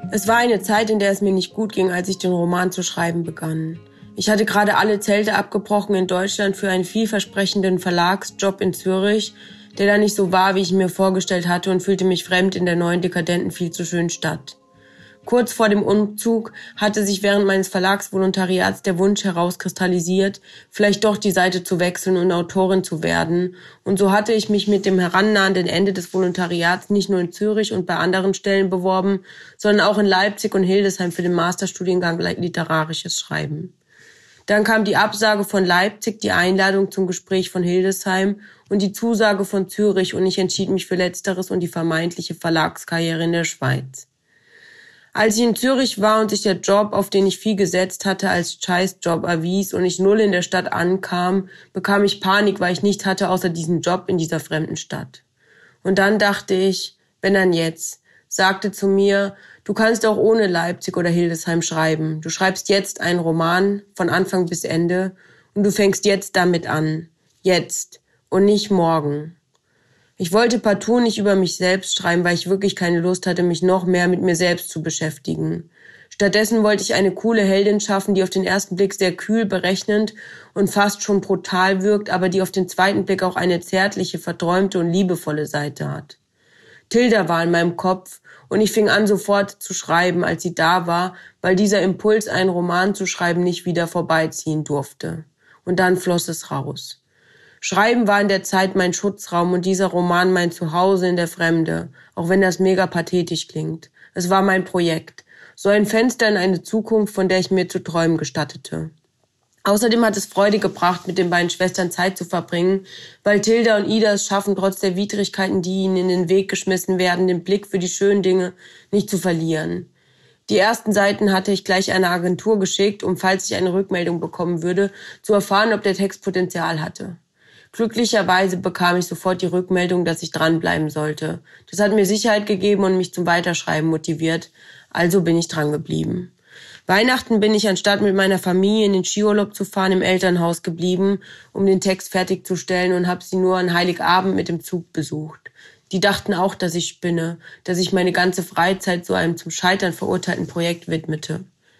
Es war eine Zeit, in der es mir nicht gut ging, als ich den Roman zu schreiben begann. Ich hatte gerade alle Zelte abgebrochen in Deutschland für einen vielversprechenden Verlagsjob in Zürich, der da nicht so war, wie ich mir vorgestellt hatte, und fühlte mich fremd in der neuen, dekadenten, viel zu schönen Stadt. Kurz vor dem Umzug hatte sich während meines Verlagsvolontariats der Wunsch herauskristallisiert, vielleicht doch die Seite zu wechseln und Autorin zu werden. Und so hatte ich mich mit dem herannahenden Ende des Volontariats nicht nur in Zürich und bei anderen Stellen beworben, sondern auch in Leipzig und Hildesheim für den Masterstudiengang Literarisches Schreiben. Dann kam die Absage von Leipzig, die Einladung zum Gespräch von Hildesheim und die Zusage von Zürich, und ich entschied mich für Letzteres und die vermeintliche Verlagskarriere in der Schweiz. Als ich in Zürich war und sich der Job, auf den ich viel gesetzt hatte, als Scheißjob erwies und ich null in der Stadt ankam, bekam ich Panik, weil ich nichts hatte außer diesen Job in dieser fremden Stadt. Und dann dachte ich, wenn dann jetzt, sagte zu mir, du kannst auch ohne Leipzig oder Hildesheim schreiben. Du schreibst jetzt einen Roman von Anfang bis Ende und du fängst jetzt damit an. Jetzt und nicht morgen. Ich wollte partout nicht über mich selbst schreiben, weil ich wirklich keine Lust hatte, mich noch mehr mit mir selbst zu beschäftigen. Stattdessen wollte ich eine coole Heldin schaffen, die auf den ersten Blick sehr kühl, berechnend und fast schon brutal wirkt, aber die auf den zweiten Blick auch eine zärtliche, verträumte und liebevolle Seite hat. Tilda war in meinem Kopf und ich fing an, sofort zu schreiben, als sie da war, weil dieser Impuls, einen Roman zu schreiben, nicht wieder vorbeiziehen durfte. Und dann floss es raus. Schreiben war in der Zeit mein Schutzraum und dieser Roman mein Zuhause in der Fremde, auch wenn das mega pathetisch klingt. Es war mein Projekt, so ein Fenster in eine Zukunft, von der ich mir zu träumen gestattete. Außerdem hat es Freude gebracht, mit den beiden Schwestern Zeit zu verbringen, weil Tilda und Ida es schaffen, trotz der Widrigkeiten, die ihnen in den Weg geschmissen werden, den Blick für die schönen Dinge nicht zu verlieren. Die ersten Seiten hatte ich gleich einer Agentur geschickt, um, falls ich eine Rückmeldung bekommen würde, zu erfahren, ob der Text Potenzial hatte. Glücklicherweise bekam ich sofort die Rückmeldung, dass ich dranbleiben sollte. Das hat mir Sicherheit gegeben und mich zum Weiterschreiben motiviert, also bin ich dran geblieben. Weihnachten bin ich, anstatt mit meiner Familie in den Skiurlaub zu fahren, im Elternhaus geblieben, um den Text fertigzustellen, und habe sie nur an Heiligabend mit dem Zug besucht. Die dachten auch, dass ich spinne, dass ich meine ganze Freizeit so einem zum Scheitern verurteilten Projekt widmete.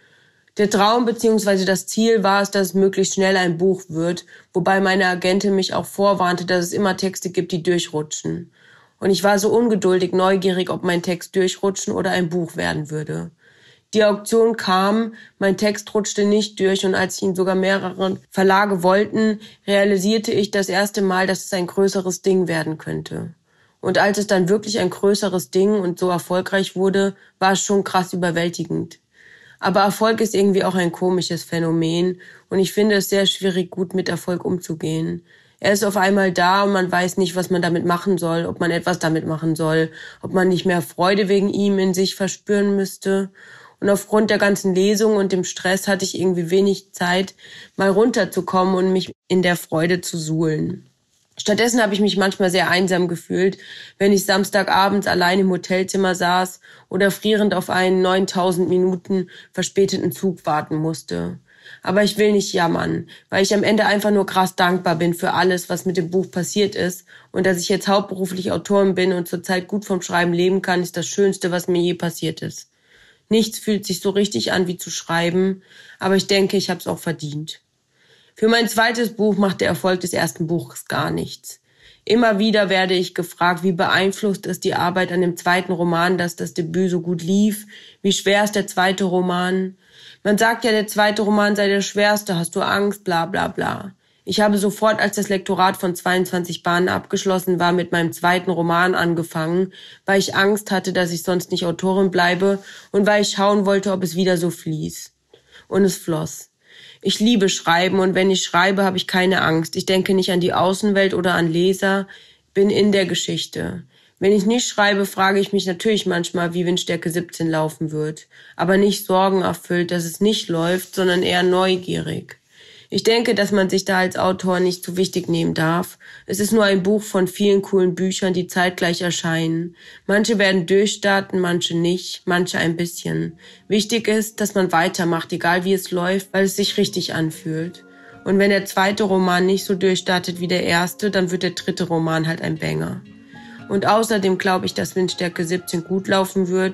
Der Traum bzw. das Ziel war es, dass es möglichst schnell ein Buch wird, wobei meine Agentin mich auch vorwarnte, dass es immer Texte gibt, die durchrutschen. Und ich war so ungeduldig neugierig, ob mein Text durchrutschen oder ein Buch werden würde. Die Auktion kam, mein Text rutschte nicht durch, und als ihn sogar mehrere Verlage wollten, realisierte ich das erste Mal, dass es ein größeres Ding werden könnte. Und als es dann wirklich ein größeres Ding und so erfolgreich wurde, war es schon krass überwältigend. Aber Erfolg ist irgendwie auch ein komisches Phänomen und ich finde es sehr schwierig, gut mit Erfolg umzugehen. Er ist auf einmal da und man weiß nicht, was man damit machen soll, ob man etwas damit machen soll, ob man nicht mehr Freude wegen ihm in sich verspüren müsste. Und aufgrund der ganzen Lesung und dem Stress hatte ich irgendwie wenig Zeit, mal runterzukommen und mich in der Freude zu suhlen. Stattdessen habe ich mich manchmal sehr einsam gefühlt, wenn ich samstagabends allein im Hotelzimmer saß oder frierend auf einen 9000 Minuten verspäteten Zug warten musste. Aber ich will nicht jammern, weil ich am Ende einfach nur krass dankbar bin für alles, was mit dem Buch passiert ist, und dass ich jetzt hauptberuflich Autorin bin und zurzeit gut vom Schreiben leben kann, ist das Schönste, was mir je passiert ist. Nichts fühlt sich so richtig an wie zu schreiben, aber ich denke, ich habe es auch verdient. Für mein zweites Buch macht der Erfolg des ersten Buches gar nichts. Immer wieder werde ich gefragt, wie beeinflusst ist die Arbeit an dem zweiten Roman, dass das Debüt so gut lief? Wie schwer ist der zweite Roman? Man sagt ja, der zweite Roman sei der schwerste, hast du Angst, bla bla bla. Ich habe sofort, als das Lektorat von 22 Bahnen abgeschlossen war, mit meinem zweiten Roman angefangen, weil ich Angst hatte, dass ich sonst nicht Autorin bleibe und weil ich schauen wollte, ob es wieder so fließt. Und es floss. Ich liebe Schreiben und wenn ich schreibe, habe ich keine Angst. Ich denke nicht an die Außenwelt oder an Leser, bin in der Geschichte. Wenn ich nicht schreibe, frage ich mich natürlich manchmal, wie Windstärke 17 laufen wird. Aber nicht sorgenerfüllt, dass es nicht läuft, sondern eher neugierig. Ich denke, dass man sich da als Autor nicht zu wichtig nehmen darf. Es ist nur ein Buch von vielen coolen Büchern, die zeitgleich erscheinen. Manche werden durchstarten, manche nicht, manche ein bisschen. Wichtig ist, dass man weitermacht, egal wie es läuft, weil es sich richtig anfühlt. Und wenn der zweite Roman nicht so durchstartet wie der erste, dann wird der dritte Roman halt ein Banger. Und außerdem glaube ich, dass Windstärke 17 gut laufen wird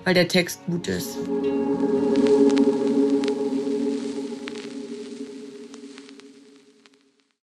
weil der Text gut ist.